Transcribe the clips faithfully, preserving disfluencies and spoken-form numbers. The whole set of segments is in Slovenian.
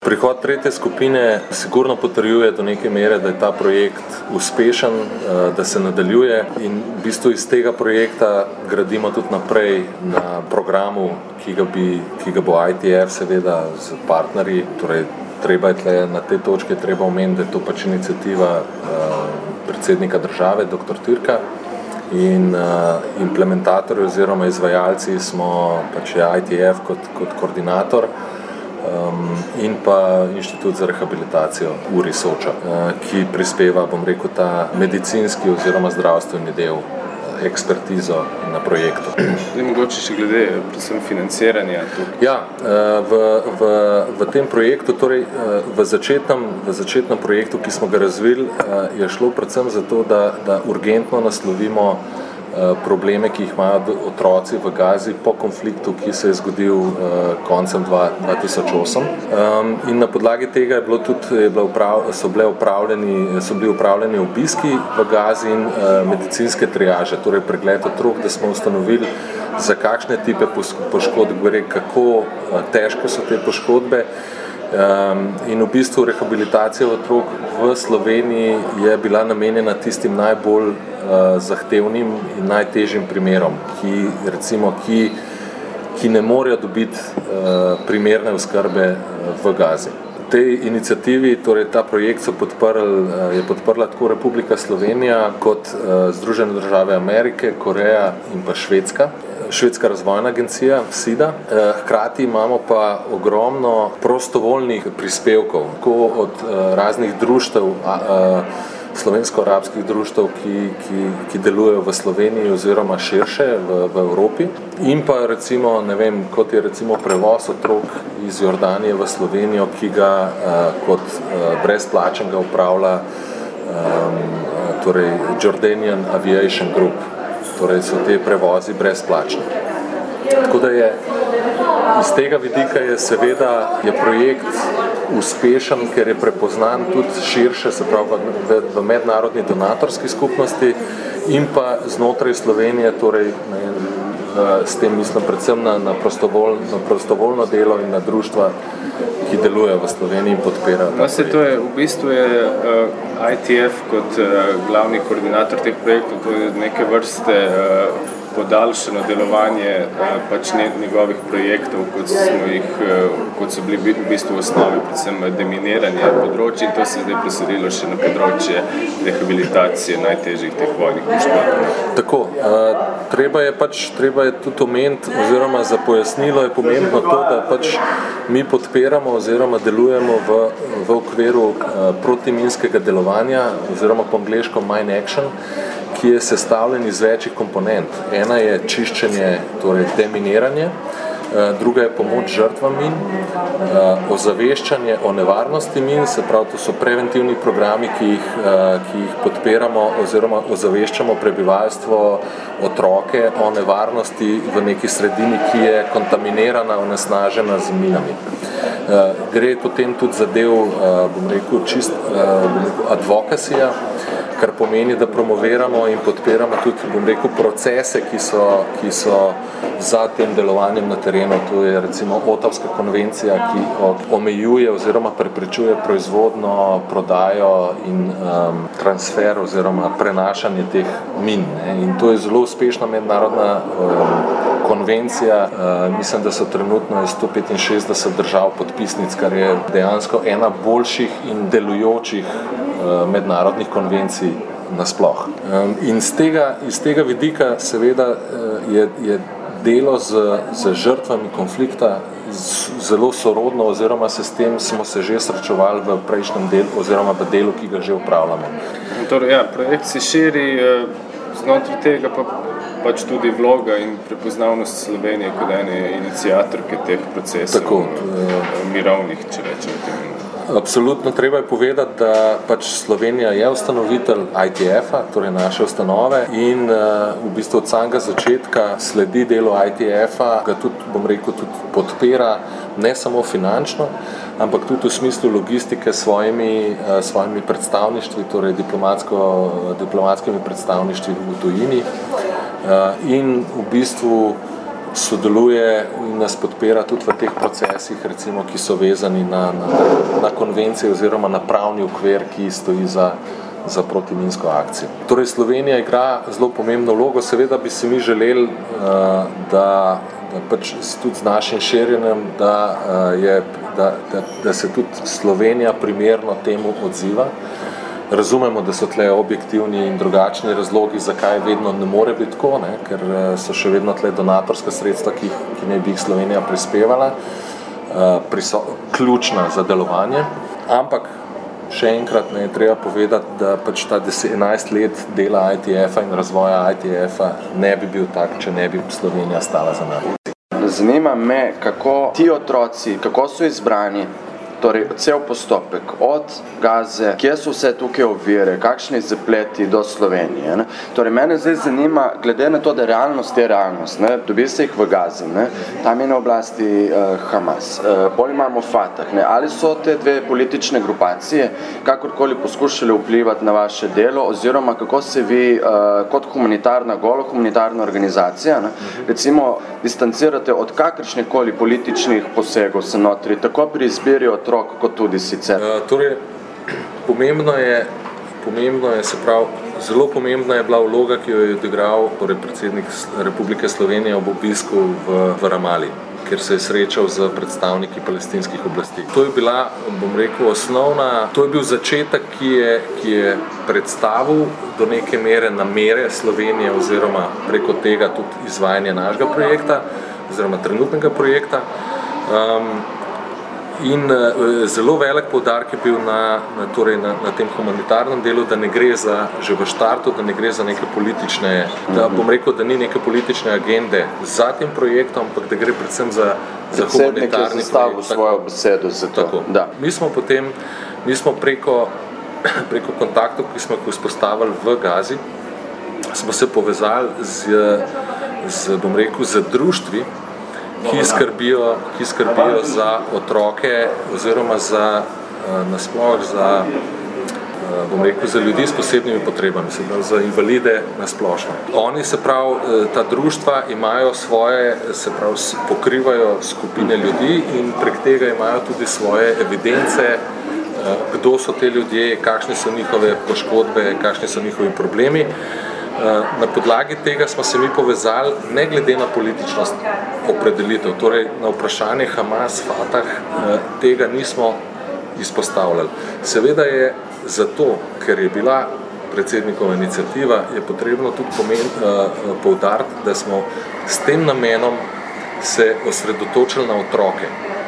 Prihod tretje skupine sigurno potrjuje do neke mere, da je ta projekt uspešen, da se nadaljuje in v bistvu iz tega projekta gradimo tudi naprej na programu, ki ga, bi, ki ga bo I T F seveda z partnerji, torej treba je tle, na tej točki treba omeniti, da je to pač iniciativa predsednika države, doktor Türka, in implementatorji oziroma izvajalci smo pač I T F kot, kot koordinator um, in pa Inštitut za rehabilitacijo U R I Soča, ki prispeva, bom rekel, ta medicinski oziroma zdravstveni del, ekspertizo na projektu. Zdaj mogoče še glede predvsem financiranja tukaj. Ja, v, v, v tem projektu, torej v začetnem, v začetnem projektu, ki smo ga razvili, je šlo predvsem za to, da, da urgentno naslovimo probleme, ki jih imajo otroci v Gazi po konfliktu, ki se je zgodil koncem dva tisoč osem. In na podlagi tega je bilo tudi, je bilo uprav, so, bile upravljeni, so bili upravljeni obiski v Gazi in medicinske triaže, torej pregled otrok, da smo ustanovili, za kakšne tipe poškodb gre, kako težke so te poškodbe. In v bistvu rehabilitacija otrok v Sloveniji je bila namenjena tistim najbolj zahtevnim in najtežjim primerom, ki, recimo, ki, ki ne morejo dobiti primerne oskrbe v Gazi. V tej iniciativi, torej ta projekt so podprli, je podprla tako Republika Slovenija kot Združene države Amerike, Koreja in pa Švedska. Švedska razvojna agencija S I D A. Hkrati imamo pa ogromno prostovoljnih prispevkov, tako od raznih društev, slovensko-arabskih društev, ki, ki, ki delujejo v Sloveniji oziroma širše v, v Evropi, in pa recimo, ne vem, kot je recimo prevoz otrok iz Jordanije v Slovenijo, ki ga kot brezplačenega upravlja torej Jordanian Aviation Group. Torej so te prevozi brezplačni. Tako da je iz tega vidika je seveda je projekt uspešen, ker je prepoznan tudi širše, se pravi v, v mednarodni donatorski skupnosti in pa znotraj Slovenije, torej ne, s tem mislim predvsem na, na, prostovolj, na prostovoljno delo in na društva, ki delujejo v Sloveniji in podpirajo. No, se to je, v bistvu je uh, I T F kot uh, glavni koordinator teh projektov, to je neke vrste uh, podaljšano delovanje uh, pač ne, njegovih projektov, kot, smo jih, uh, kot so bili v bistvu v osnovi predvsem deminiranje področji, in to se zdaj preselilo še na področje rehabilitacije najtežjih teh vojnih poškodb. Tako, uh, treba je pač, treba je tudi omeniti, oziroma za pojasnilo je pomembno to, da pač mi podpiramo oziroma delujemo v, v okviru uh, protiminskega delovanja oziroma po angleško Mine Action, ki je sestavljen iz večjih komponent. Ena je čiščenje, torej deminiranje, druga je pomoč žrtvam min, ozaveščanje o nevarnosti min, se pravi, to so preventivni programi, ki jih, ki jih podpiramo oziroma ozaveščamo prebivalstvo, otroke o nevarnosti v neki sredini, ki je kontaminirana, onesnažena z minami. Gre potem tudi za del, bom rekel, čist, bom rekel, advokacija, kar pomeni, da promoviramo in podpiramo tudi, bom rekel, procese, ki so, ki so za tem delovanjem na terenu. To je recimo Otavska konvencija, ki omejuje oziroma preprečuje proizvodno, prodajo in um, transfer oziroma prenašanje teh min. Ne. In to je zelo uspešna mednarodna um, konvencija. Uh, mislim, da so trenutno sto petinšestdeset držav podpisnic, kar je dejansko ena boljših in delujočih uh, mednarodnih konvencij nasploh. Um, in z tega, iz tega vidika seveda uh, je, je delo z, z žrtvami konflikta z, zelo sorodno, oziroma se s tem smo se že srečevali v prejšnjem delu oziroma v delu, ki ga že upravljamo. Torej, ja, projekt se širi, znotraj tega pa pač tudi vloga in prepoznavnost Slovenije kot ene iniciatorke teh procesov. Tako, mirovnih, če rečem temu. Absolutno, treba je povedati, da pač Slovenija je ustanovitelj I T F-a, torej naše ustanove, in uh, v bistvu od samega začetka sledi delo I T F-a, ga tudi, bom rekel, tudi podpira, ne samo finančno, ampak tudi v smislu logistike s svojimi, uh, svojimi predstavništvi, torej diplomatsko, diplomatskimi predstavništvi v tujini. Uh, in v bistvu sodeluje in nas podpira tudi v teh procesih, recimo, ki so vezani na, na, na konvencije oziroma na pravni okvir, ki stoji za, za protiminsko akcijo. Torej, Slovenija igra zelo pomembno vlogo. Seveda bi si mi želeli, da, da pač tudi z našim širjenjem, da, je, da, da, da se tudi Slovenija primerno temu odziva. Razumemo, da so tle objektivni in drugačni razlogi, zakaj vedno ne more biti tako, ne? Ker so še vedno tle donatorska sredstva, ki, ki ne bi jih Slovenija prispevala, priso, ključna za delovanje. Ampak še enkrat ne je treba povedati, da pač ta enajst let dela I T F-a in razvoja I T F-a ne bi bil tak, če ne bi Slovenija stala za nami. Zanima me, kako ti otroci, kako so izbrani, torej cel postopek od Gaze, kje so vse tukaj ovire, kakšni zapleti do Slovenije. Ne? Torej, mene zdaj zanima, glede na to, da realnost je realnost, ne? Dobi se jih v Gazi, ne? Tam je na oblasti uh, Hamas, uh, bolj imamo Fatah, ne? Ali so te dve politične grupacije kakorkoli poskušali vplivati na vaše delo, oziroma kako se vi uh, kot humanitarna, golo humanitarna organizacija, ne? Recimo, distancirate od kakršnekoli političnih posegov se notri, tako pri izbiri otrok, kot tudi sicer. Uh, torej, pomembno je, pomembno je, se pravi, zelo pomembna je bila vloga, ki jo je odigral torej predsednik Republike Slovenije ob obisku v, v Ramali, kjer se je srečal z predstavniki palestinskih oblasti. To je bila, bom rekel, osnovna, to je bil začetek, ki je, ki je predstavil do neke mere namere Slovenije oziroma preko tega tudi izvajanje našega projekta oziroma trenutnega projekta. Um, In uh, zelo velik poudarek je bil na, na, torej na, na tem humanitarnem delu, da ne gre za, že v štartu, da ne gre za neke politične, da bom rekel, da ni neke politične agende za tem projektom, ampak da gre predvsem za, za humanitarni projekt. Predsednik je zastavil svojo besedo za to. Tako. Da. Mi smo potem, mi smo preko, preko kontaktov, ki smo jih vzpostavili v Gazi, smo se povezali z, z bom rekel, z društvi, ki skrbijo, ki skrbijo za otroke oziroma za nasploh za, bom rekel, za ljudi s posebnimi potrebami, se pravi, za invalide nasplošno. Oni, se pravi, ta društva imajo svoje, se pravi, pokrivajo skupine ljudi in prek tega imajo tudi svoje evidence, kdo so te ljudje, kakšne so njihove poškodbe, kakšni so njihovi problemi. Na podlagi tega smo se mi povezali, ne glede na političnost opredelitev, torej na vprašanje Hamas, Fatah, tega nismo izpostavljali. Seveda je zato, ker je bila predsednikova iniciativa, je potrebno tudi pomen, poudariti, da smo s tem namenom se osredotočili na otroke.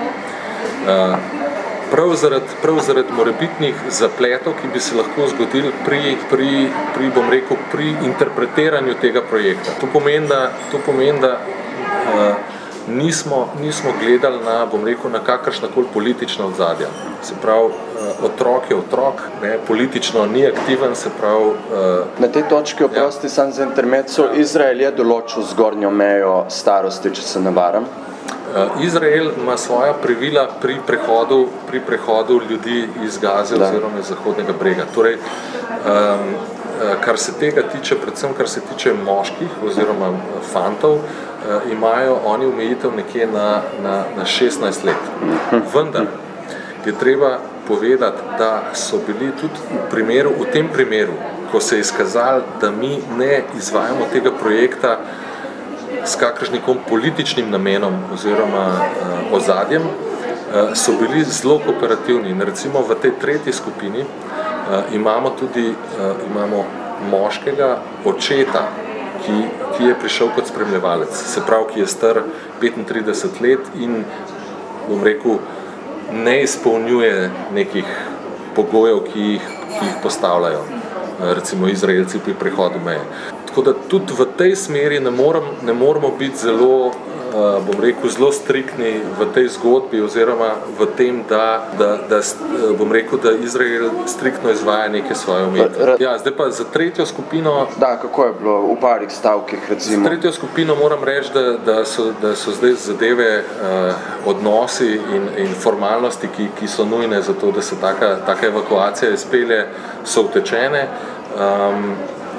Prav zaradi, prav zaradi morebitnih zapletov, ki bi se lahko zgodili pri, pri, pri, bom rekel, pri interpretiranju tega projekta. To pomeni, da, to pomeni, da uh, nismo, nismo gledali na, bom rekel, na kakršnakoli politična ozadja. Se pravi, uh, otrok je otrok, ne, politično ni aktiven, se pravi... Uh, na tej točki, oprosti, ja. Sam za intermezzo, Izrael je določil zgornjo mejo starosti, če se ne varam. Izrael ima svoja pravila pri prehodu, pri prehodu ljudi iz Gaze oziroma iz Zahodnega brega. Torej, um, kar se tega tiče, predvsem kar se tiče moških oziroma fantov, uh, imajo oni omejitev nekje na, na, na šestnajst let. Vendar je treba povedati, da so bili tudi v primeru, v tem primeru, ko se je izkazali, da mi ne izvajamo tega projekta s kakršnikom političnim namenom oziroma uh, ozadjem, uh, so bili zelo kooperativni. In recimo v tej tretji skupini uh, imamo tudi uh, imamo moškega očeta, ki, ki je prišel kot spremljevalec, se pravi, ki je star petintrideset let in, bom rekel, ne izpolnjuje nekih pogojev, ki jih, ki jih postavljajo, uh, recimo Izraelci pri prehodu meje. Tako da tudi v tej smeri ne, moram, ne moramo biti zelo, uh, bom rekel, zelo striktni v tej zgodbi oziroma v tem, da, da, da bom rekel, da Izrael striktno izvaja neke svoje omejitve. Ja, zdaj pa za tretjo skupino... Da, kako je bilo v parih stavkih, recimo? Za tretjo skupino moram reči, da, da, so, da so zdaj zadeve, uh, odnosi in, in formalnosti, ki, ki so nujne za to, da se taka, taka evakuacija izpelje, so utečene. Um,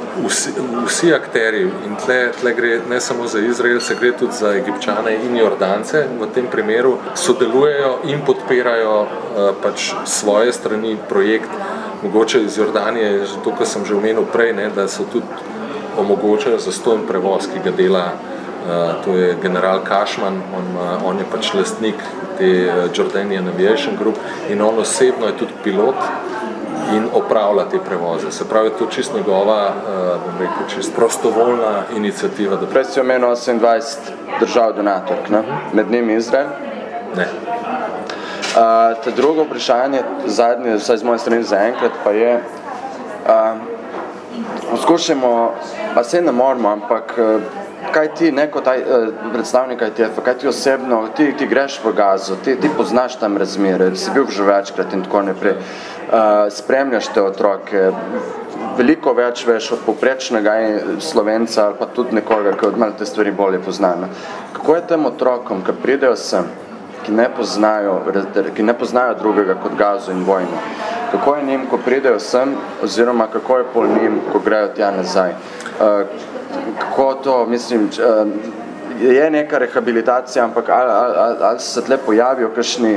vsi, vsi akteri, in tle, tle gre ne samo za Izraelce, gre tudi za Egipčane in Jordance, v tem primeru sodelujejo in podpirajo uh, pač svoje strani projekt, mogoče iz Jordanije, to, kar sem že omenil prej, ne, da so tudi omogočajo zastojen prevoz, ki ga dela, uh, to je general Cashman, on, uh, on je pač lastnik te uh, Jordanian Aviation Group in on osebno je tudi pilot in opravlja te prevoze. Se pravi, to čist njegova, uh, bom rekel, čist prostovoljna iniciativa. Da... Prej si omenil osemindvajset držav donatork, ne? Med njimi Izrael? Ne. Uh, te drugo vprašanje, zadnje, vsaj z moje strani zaenkrat, pa je, uh, poskušamo, pa se ne moramo, ampak uh, kaj ti, neko taj, uh, predstavnik I T F, kaj ti osebno, ti, ti greš v Gazo, ti, ti poznaš tam razmere, si bil že večkrat in tako naprej, uh, spremljaš te otroke, veliko več veš od povprečnega Slovenca ali pa tudi nekoga, ki od malo te stvari bolje poznajo. Kako je tem otrokom, ki pridejo sem, ki ne poznajo, ki ne poznajo drugega kot Gazo in vojno. Kako je njim, ko pridejo sem, oziroma kako je pol njim, ko grejo tja nazaj? Kako to, mislim, je neka rehabilitacija, ampak ali, ali, ali se tle pojavijo kakšni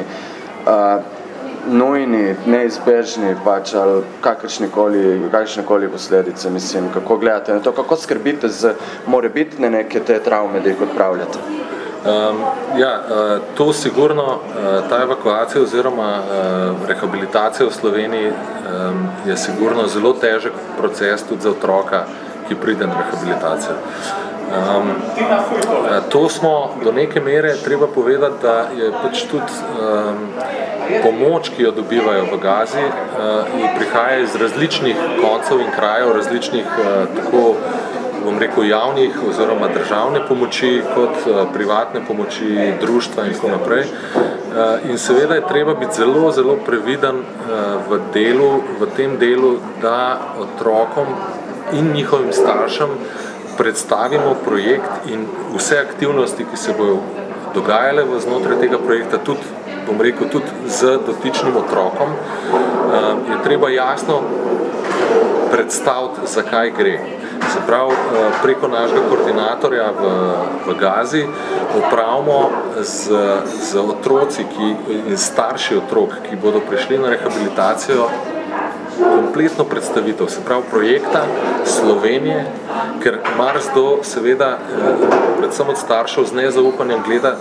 nujni, neizbežni, pač, ali kakršnikoli, kakršnikoli posledice, mislim, kako gledate na to, kako skrbite z morebitne neke te travme, da jih odpravljate? Um, ja, uh, to sigurno, uh, ta evakuacija oziroma uh, rehabilitacija v Sloveniji um, je sigurno zelo težek proces tudi za otroka, ki pride na rehabilitacijo. Um, uh, to smo do neke mere treba povedati, da je pač tudi um, pomoč, ki jo dobivajo v Gazi, uh, in prihaja iz različnih koncev in krajev, različnih uh, tako bom rekel, javnih oziroma državne pomoči, kot uh, privatne pomoči, društva in tako naprej. Uh, in seveda je treba biti zelo, zelo previden uh, v delu, v tem delu, da otrokom in njihovim staršem predstavimo projekt in vse aktivnosti, ki se bojo dogajale v znotraj tega projekta, tudi, bom rekel, tudi z dotičnim otrokom, uh, je treba jasno predstaviti, zakaj gre. Se pravi, preko našega koordinatorja v, v Gazi opravimo z, z otroci ki, in starši otrok, ki bodo prišli na rehabilitacijo, kompletno predstavitev, se pravi projekta Slovenije, ker marsikdo seveda, predvsem od staršev z nezaupanjem gleda,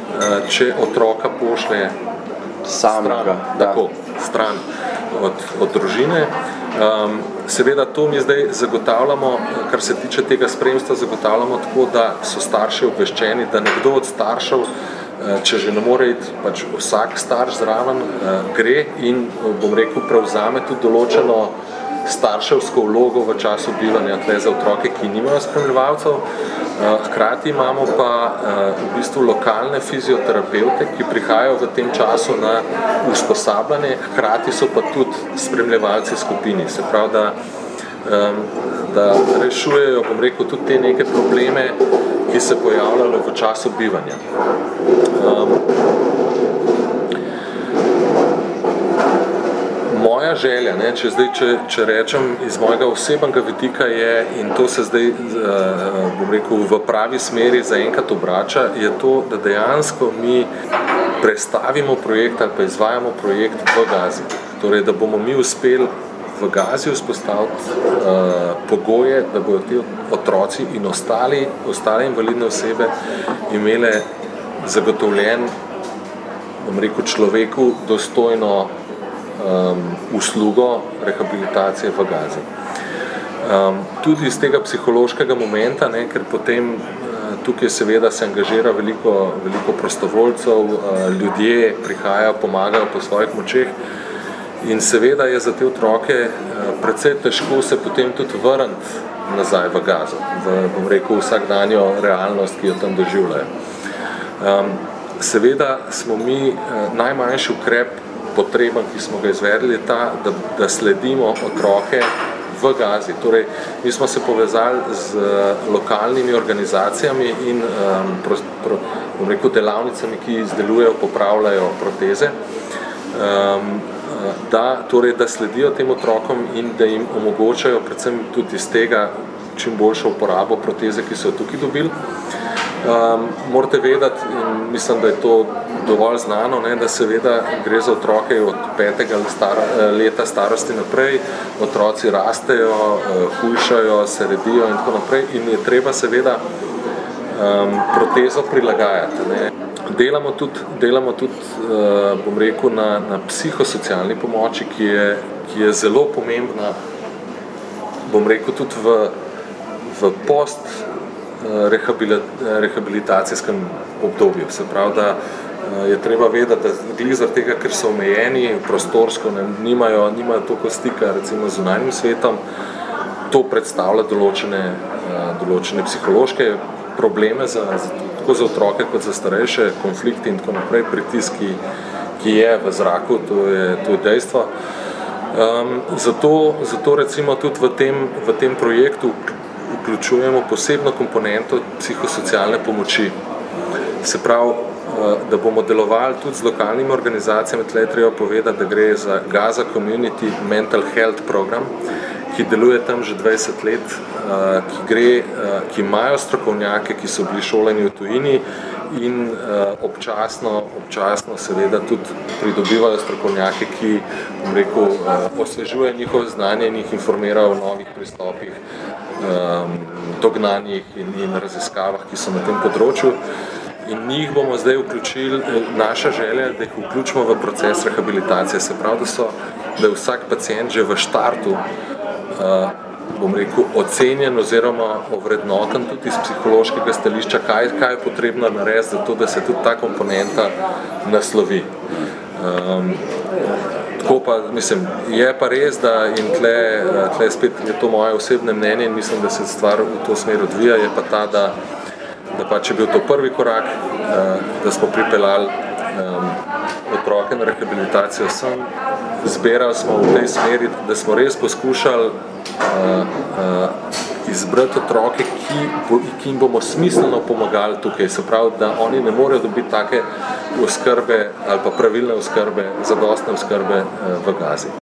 če otroka pošlje samega, stran, tako, stran od, od družine. Um, seveda to mi zdaj zagotavljamo, kar se tiče tega spremstva, zagotavljamo tako, da so starši obveščeni, da nekdo od staršev, če že ne more iti, pač vsak starš zraven gre in, bom rekel, prevzame tudi določeno starševsko vlogo v času bivanja tle za otroke, ki nimajo spremljevalcev. Hkrati imamo pa v bistvu lokalne fizioterapevte, ki prihajajo v tem času na usposabljanje, hkrati so pa tudi spremljevalci skupini. Se pravi, da, da rešujejo, bom rekel, tudi te neke probleme, ki se pojavljajo v času bivanja. Moja želja, ne, če, zdaj, če, če rečem iz mojega osebnega vidika je, in to se zdaj, bom rekel, v pravi smeri zaenkrat obrača, je to, da dejansko mi prestavimo projekt ali pa izvajamo projekt v Gazi. Torej, da bomo mi uspeli v Gazi vzpostaviti uh, pogoje, da bodo ti otroci in ostali, ostale invalidne osebe imele zagotovljen, bom rekel, človeku dostojno Um, uslugo rehabilitacije v Gazi. Um, tudi iz tega psihološkega momenta, ne, ker potem uh, tukaj seveda se angažira veliko, veliko prostovoljcev, uh, ljudje prihajajo, pomagajo po svojih močeh in seveda je za te otroke uh, precej težko se potem tudi vrniti nazaj v Gazo, v, bom rekel, vsakdanjo realnost, ki jo tam doživljajo. Um, seveda smo mi uh, najmanjši ukrep potreben, ki smo ga izvedli, ta, da, da sledimo otroke v Gazi. Torej, mi smo se povezali z lokalnimi organizacijami in um, pro, pro, bom rekel, delavnicami, ki izdelujejo, popravljajo proteze. Um, da, torej, da sledijo tem otrokom in da jim omogočajo predvsem tudi iz tega čim boljšo uporabo proteze, ki so jo tukaj dobili. Um, morate vedeti, in mislim, da je to dovolj znano, ne, da seveda gre za otroke od petega star, leta starosti naprej, otroci rastejo, hujšajo, se redijo in tako naprej in je treba seveda um, protezo prilagajati. Ne. Delamo tudi, delamo tudi uh, bom rekel, na, na psihosocialni pomoči, ki je, ki je zelo pomembna, bom rekel, tudi v, v post rehabilitacijskem obdobju. Se pravi, da je treba vedeti, da glih zaradi tega, ker so omejeni prostorsko, ne, nimajo, nimajo toliko stika recimo z zunanjim svetom, to predstavlja določene, določene psihološke probleme za, tako za otroke kot za starejše, konflikti in tako naprej, pritisk, ki, ki je v zraku, to je, to je dejstvo. Um, zato, zato recimo tudi v tem, v tem projektu vključujemo posebno komponento psihosocialne pomoči. Se pravi, da bomo delovali tudi z lokalnimi organizacijami, tle je treba povedati, da gre za Gaza Community Mental Health program, ki deluje tam že dvajset let, ki, gre, ki imajo strokovnjake, ki so bili šolani v tujini in občasno, občasno seveda tudi pridobivajo strokovnjake, ki, bom rekel, osvežujejo njihovo znanje in jih informirajo o novih pristopih, dognanjih in, in raziskavah, ki so na tem področju. In njih bomo zdaj vključili, naša želja, da jih vključimo v proces rehabilitacije. Se pravi, da, so, da je vsak pacient že v štartu, bom rekel, ocenjen oziroma ovrednoten tudi iz psihološkega stališča, kaj, kaj je potrebno narediti za to, da se tudi ta komponenta naslovi. Um, tako pa, mislim, je pa res, da in tle, tle spet je to moje osebne mnenje in mislim, da se stvar v to smer odvija, je pa ta, da, da pa če bil to prvi korak, da smo pripeljali um, otroke na rehabilitacijo sem, zbirali smo v tej smeri, da smo res poskušali uh, uh, izbrati otroke, ki, ki jim bomo smiselno pomagali tukaj. Se pravi, da oni ne morejo dobiti take oskrbe ali pa pravilne oskrbe, zadostne oskrbe uh, v Gazi.